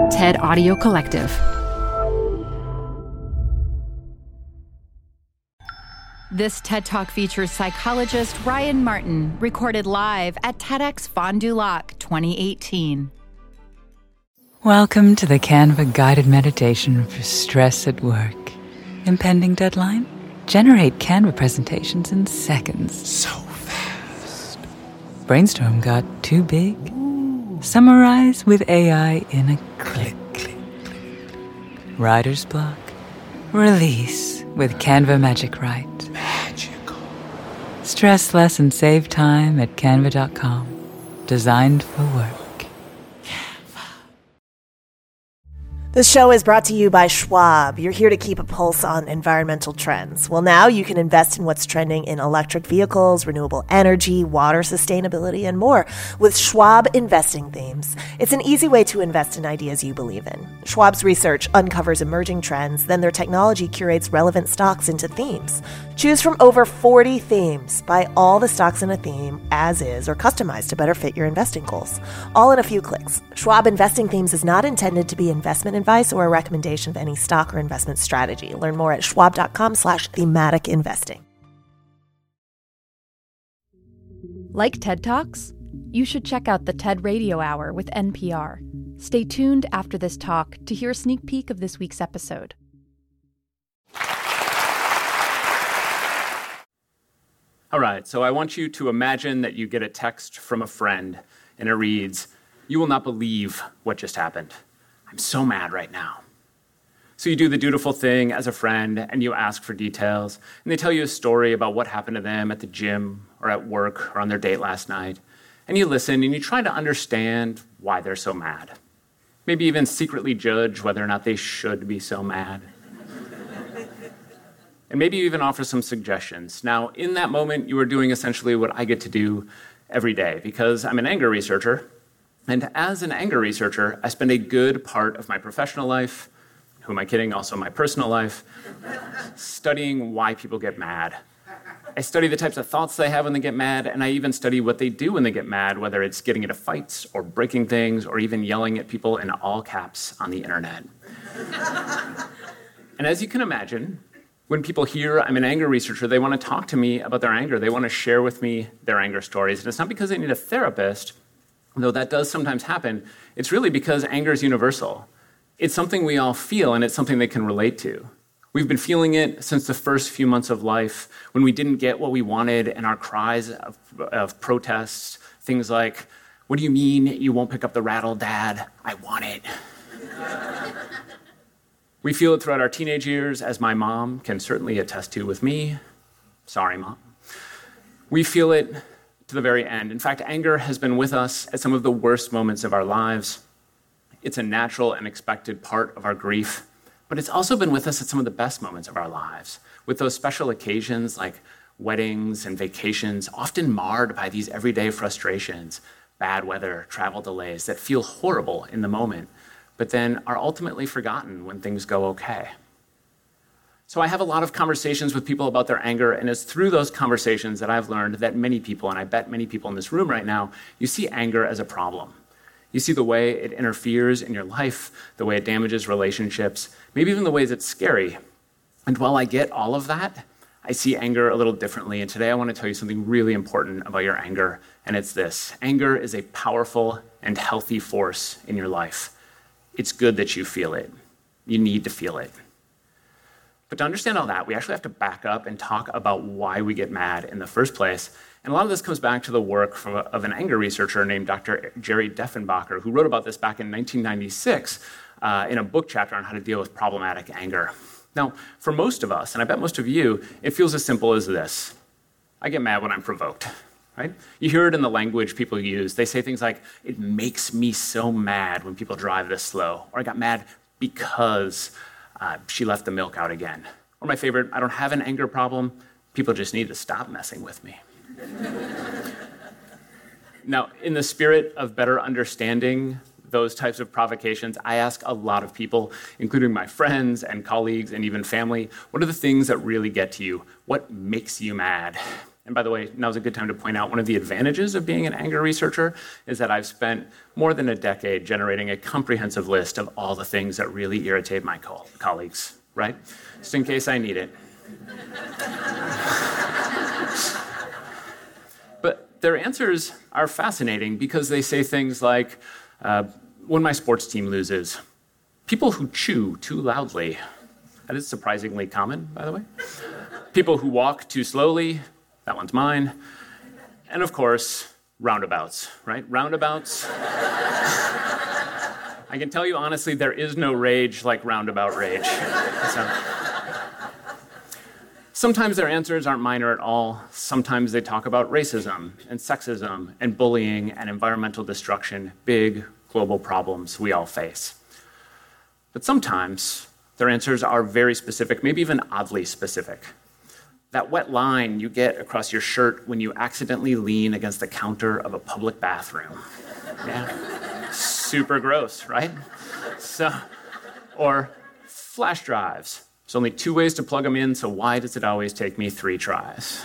TED Audio Collective. This TED Talk features psychologist Ryan Martin, recorded live at TEDx Fond du Lac 2018. Welcome to the Canva guided meditation for stress at work. Impending deadline? Generate Canva presentations in seconds. So fast. Brainstorm got too big? Summarize with AI in a click. Writer's block? Release with Canva Magic Write. Magical. Stress less and save time at canva.com. Designed for work. This show is brought to you by Schwab. You're here to keep a pulse on environmental trends. Well, now you can invest in what's trending in electric vehicles, renewable energy, water sustainability, and more with Schwab Investing Themes. It's an easy way to invest in ideas you believe in. Schwab's research uncovers emerging trends, then their technology curates relevant stocks into themes. Choose from over 40 themes. Buy all the stocks in a theme as is or customized to better fit your investing goals. All in a few clicks. Schwab Investing Themes is not intended to be investment advice or a recommendation of any stock or investment strategy. Learn more at schwab.com/thematic investing. Like TED Talks? You should check out the TED Radio Hour with NPR. Stay tuned after this talk to hear a sneak peek of this week's episode. All right, so I want you to imagine that you get a text from a friend, and it reads, "You will not believe what just happened. I'm so mad right now." So you do the dutiful thing as a friend, and you ask for details, and they tell you a story about what happened to them at the gym or at work or on their date last night. And you listen, and you try to understand why they're so mad. Maybe even secretly judge whether or not they should be so mad. And maybe you even offer some suggestions. Now, in that moment, you are doing essentially what I get to do every day, because I'm an anger researcher. And as an anger researcher, I spend a good part of my professional life, who am I kidding, also my personal life, studying why people get mad. I study the types of thoughts they have when they get mad, and I even study what they do when they get mad, whether it's getting into fights or breaking things or even yelling at people in all caps on the internet. And as you can imagine, when people hear I'm an anger researcher, they want to talk to me about their anger. They want to share with me their anger stories. And it's not because they need a therapist, though that does sometimes happen. It's really because anger is universal. It's something we all feel, and it's something they can relate to. We've been feeling it since the first few months of life, when we didn't get what we wanted, and our cries of protests, things like, "What do you mean you won't pick up the rattle, Dad? I want it." We feel it throughout our teenage years, as my mom can certainly attest to with me. Sorry, Mom. We feel it to the very end. In fact, anger has been with us at some of the worst moments of our lives. It's a natural and expected part of our grief, but it's also been with us at some of the best moments of our lives, with those special occasions like weddings and vacations, often marred by these everyday frustrations, bad weather, travel delays that feel horrible in the moment, but then are ultimately forgotten when things go okay. So I have a lot of conversations with people about their anger, and it's through those conversations that I've learned that many people, and I bet many people in this room right now, you see anger as a problem. You see the way it interferes in your life, the way it damages relationships, maybe even the ways it's scary. And while I get all of that, I see anger a little differently, and today I want to tell you something really important about your anger, and it's this. Anger is a powerful and healthy force in your life. It's good that you feel it. You need to feel it. But to understand all that, we actually have to back up and talk about why we get mad in the first place. And a lot of this comes back to the work of an anger researcher named Dr. Jerry Deffenbacher, who wrote about this back in 1996 in a book chapter on how to deal with problematic anger. Now, for most of us, and I bet most of you, it feels as simple as this. I get mad when I'm provoked. Right? You hear it in the language people use. They say things like, "It makes me so mad when people drive this slow," or "I got mad because she left the milk out again." Or my favorite, "I don't have an anger problem. People just need to stop messing with me." Now, in the spirit of better understanding those types of provocations, I ask a lot of people, including my friends and colleagues and even family, what are the things that really get to you? What makes you mad? And by the way, now's a good time to point out one of the advantages of being an anger researcher is that I've spent more than a decade generating a comprehensive list of all the things that really irritate my colleagues, right? Just in case I need it. But their answers are fascinating because they say things like, when my sports team loses, people who chew too loudly. That is surprisingly common, by the way. People who walk too slowly. That one's mine. And of course, roundabouts, right? Roundabouts. I can tell you honestly, there is no rage like roundabout rage. Sometimes their answers aren't minor at all. Sometimes they talk about racism and sexism and bullying and environmental destruction, big global problems we all face. But sometimes their answers are very specific, maybe even oddly specific. That wet line you get across your shirt when you accidentally lean against the counter of a public bathroom. Yeah, super gross, right? Or flash drives. There's only 2 ways to plug them in, so why does it always take me 3 tries?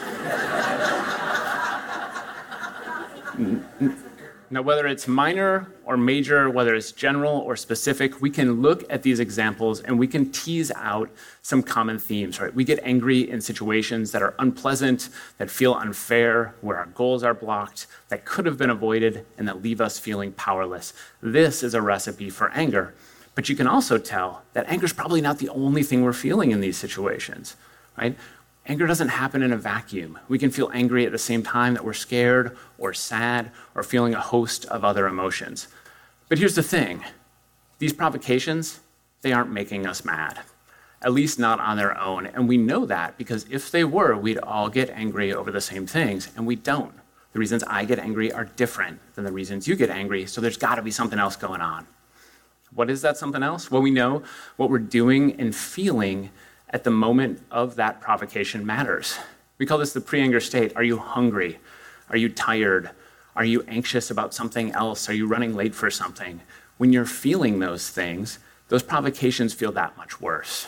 Now, whether it's minor or major, whether it's general or specific, we can look at these examples and we can tease out some common themes, right? We get angry in situations that are unpleasant, that feel unfair, where our goals are blocked, that could have been avoided, and that leave us feeling powerless. This is a recipe for anger. But you can also tell that anger is probably not the only thing we're feeling in these situations, right? Anger doesn't happen in a vacuum. We can feel angry at the same time that we're scared or sad or feeling a host of other emotions. But here's the thing. These provocations, they aren't making us mad, at least not on their own. And we know that because if they were, we'd all get angry over the same things, and we don't. The reasons I get angry are different than the reasons you get angry, so there's got to be something else going on. What is that something else? Well, we know what we're doing and feeling at the moment of that provocation matters. We call this the pre-anger state. Are you hungry? Are you tired? Are you anxious about something else? Are you running late for something? When you're feeling those things, those provocations feel that much worse.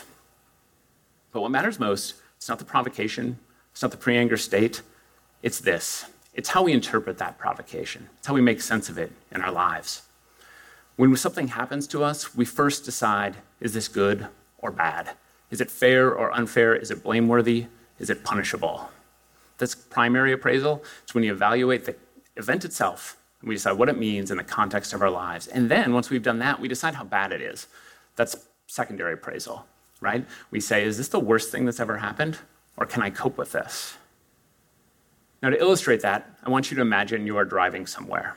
But what matters most, it's not the provocation, it's not the pre-anger state, it's this. It's how we interpret that provocation. It's how we make sense of it in our lives. When something happens to us, we first decide, is this good or bad? Is it fair or unfair? Is it blameworthy? Is it punishable? That's primary appraisal. It's when you evaluate the event itself, and we decide what it means in the context of our lives. And then, once we've done that, we decide how bad it is. That's secondary appraisal, right? We say, is this the worst thing that's ever happened? Or can I cope with this? Now, to illustrate that, I want you to imagine you are driving somewhere.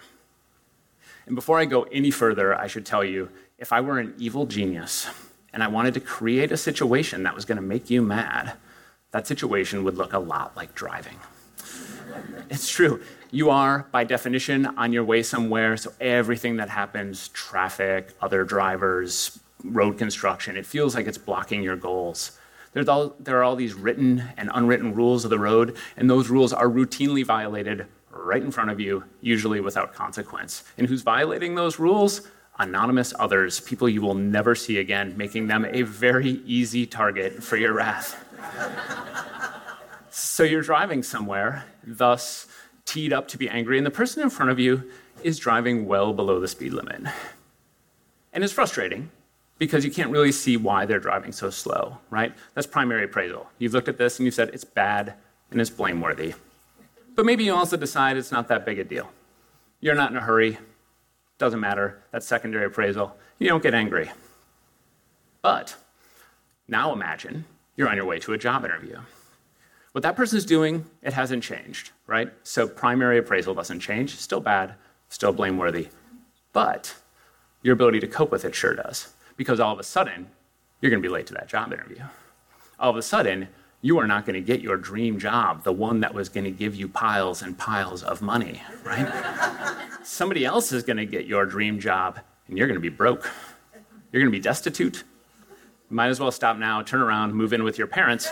And before I go any further, I should tell you, if I were an evil genius and I wanted to create a situation that was going to make you mad, that situation would look a lot like driving. It's true. You are, by definition, on your way somewhere, so everything that happens, traffic, other drivers, road construction, it feels like it's blocking your goals. There are all these written and unwritten rules of the road, and those rules are routinely violated right in front of you, usually without consequence. And who's violating those rules? Anonymous others, people you will never see again, making them a very easy target for your wrath. So you're driving somewhere, thus teed up to be angry, and the person in front of you is driving well below the speed limit. And it's frustrating because you can't really see why they're driving so slow, right? That's primary appraisal. You've looked at this and you've said it's bad and it's blameworthy. But maybe you also decide it's not that big a deal. You're not in a hurry. Doesn't matter. That's secondary appraisal. You don't get angry. But now imagine you're on your way to a job interview. What that person's doing, it hasn't changed, right? So primary appraisal doesn't change. Still bad, still blameworthy. But your ability to cope with it sure does. Because all of a sudden, you're going to be late to that job interview. All of a sudden, you are not going to get your dream job, the one that was going to give you piles and piles of money, right? Somebody else is going to get your dream job, and you're going to be broke. You're going to be destitute. You might as well stop now, turn around, move in with your parents.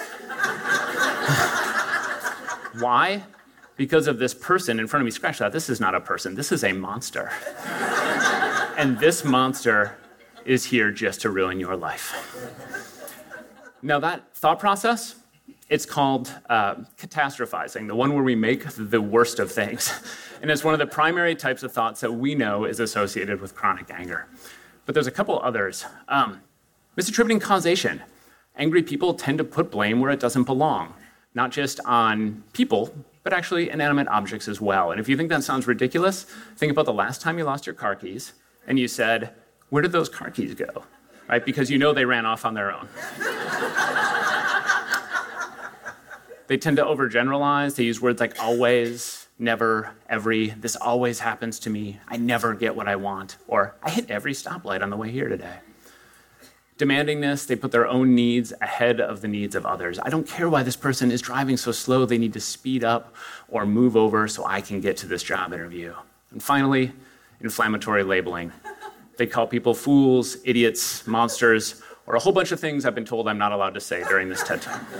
Why? Because of this person in front of me. Scratch that. This is not a person. This is a monster. And this monster is here just to ruin your life. Now, that thought process, It's called catastrophizing, the one where we make the worst of things. And it's one of the primary types of thoughts that we know is associated with chronic anger. But there's a couple others. Misattributing causation. Angry people tend to put blame where it doesn't belong, not just on people, but actually inanimate objects as well. And if you think that sounds ridiculous, think about the last time you lost your car keys and you said, "Where did those car keys go?" Right? Because you know they ran off on their own. They tend to overgeneralize. They use words like always, never, every, this always happens to me, I never get what I want, or I hit every stoplight on the way here today. Demanding this, they put their own needs ahead of the needs of others. I don't care why this person is driving so slow, they need to speed up or move over so I can get to this job interview. And finally, inflammatory labeling. They call people fools, idiots, monsters, or a whole bunch of things I've been told I'm not allowed to say during this TED Talk.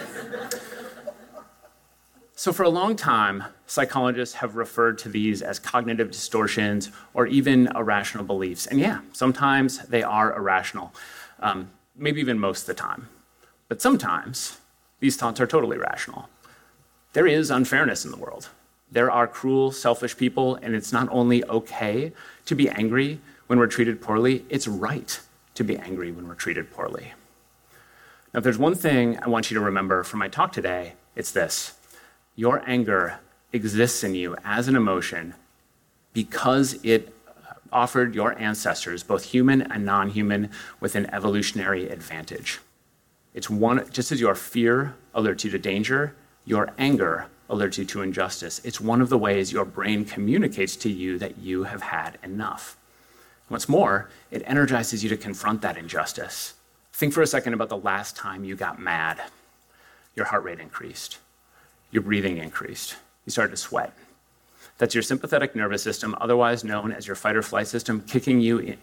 So for a long time, psychologists have referred to these as cognitive distortions or even irrational beliefs. And yeah, sometimes they are irrational, maybe even most of the time. But sometimes these thoughts are totally rational. There is unfairness in the world. There are cruel, selfish people, and it's not only okay to be angry when we're treated poorly, it's right to be angry when we're treated poorly. Now, if there's one thing I want you to remember from my talk today, it's this. Your anger exists in you as an emotion because it offered your ancestors, both human and non-human, with an evolutionary advantage. It's one, just as your fear alerts you to danger, your anger alerts you to injustice. It's one of the ways your brain communicates to you that you have had enough. What's more, it energizes you to confront that injustice. Think for a second about the last time you got mad. Your heart rate increased. Your breathing increased. You started to sweat. That's your sympathetic nervous system, otherwise known as your fight or flight system, kicking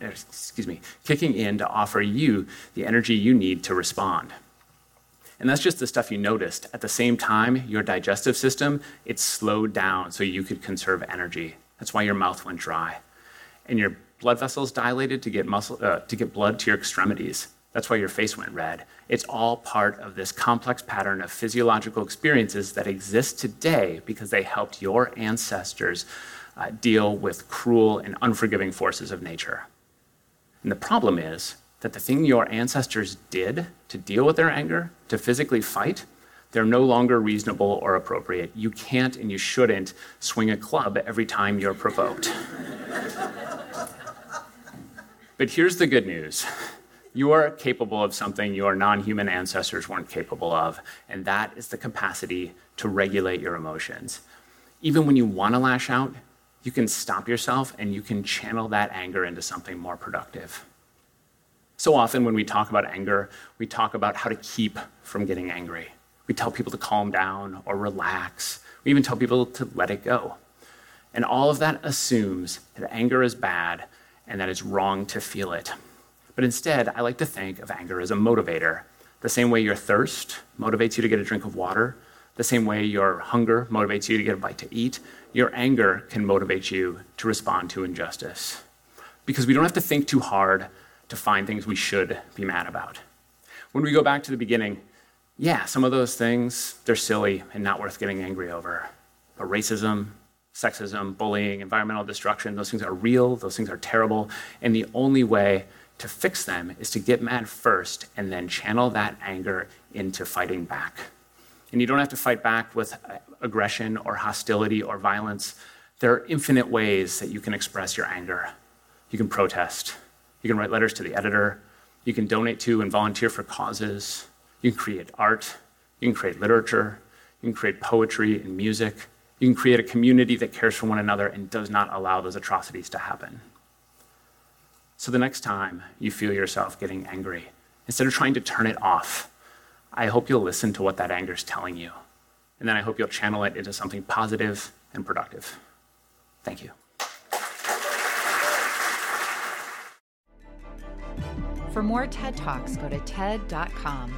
in to offer you the energy you need to respond. And that's just the stuff you noticed. At the same time, your digestive system, it slowed down so you could conserve energy. That's why your mouth went dry. And your blood vessels dilated to get blood to your extremities. That's why your face went red. It's all part of this complex pattern of physiological experiences that exist today because they helped your ancestors deal with cruel and unforgiving forces of nature. And the problem is that the thing your ancestors did to deal with their anger, to physically fight, they're no longer reasonable or appropriate. You can't and you shouldn't swing a club every time you're provoked. But here's the good news. You are capable of something your non-human ancestors weren't capable of, and that is the capacity to regulate your emotions. Even when you want to lash out, you can stop yourself and you can channel that anger into something more productive. So often when we talk about anger, we talk about how to keep from getting angry. We tell people to calm down or relax. We even tell people to let it go. And all of that assumes that anger is bad and that it's wrong to feel it. But instead, I like to think of anger as a motivator. The same way your thirst motivates you to get a drink of water, the same way your hunger motivates you to get a bite to eat, your anger can motivate you to respond to injustice. Because we don't have to think too hard to find things we should be mad about. When we go back to the beginning, yeah, some of those things, they're silly and not worth getting angry over. But racism, sexism, bullying, environmental destruction, those things are real, those things are terrible, and the only way to fix them is to get mad first and then channel that anger into fighting back. And you don't have to fight back with aggression or hostility or violence. There are infinite ways that you can express your anger. You can protest. You can write letters to the editor. You can donate to and volunteer for causes. You can create art. You can create literature. You can create poetry and music. You can create a community that cares for one another and does not allow those atrocities to happen. So the next time you feel yourself getting angry, instead of trying to turn it off, I hope you'll listen to what that anger is telling you. And then I hope you'll channel it into something positive and productive. Thank you. For more TED Talks, go to TED.com.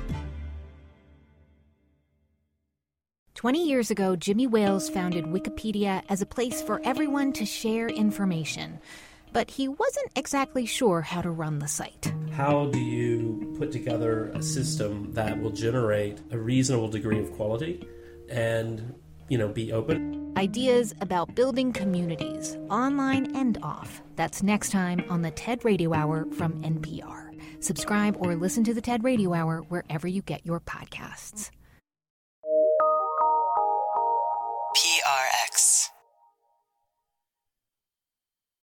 20 years ago, Jimmy Wales founded Wikipedia as a place for everyone to share information. But he wasn't exactly sure how to run the site. How do you put together a system that will generate a reasonable degree of quality and, be open? Ideas about building communities, online and off. That's next time on the TED Radio Hour from NPR. Subscribe or listen to the TED Radio Hour wherever you get your podcasts. PRX.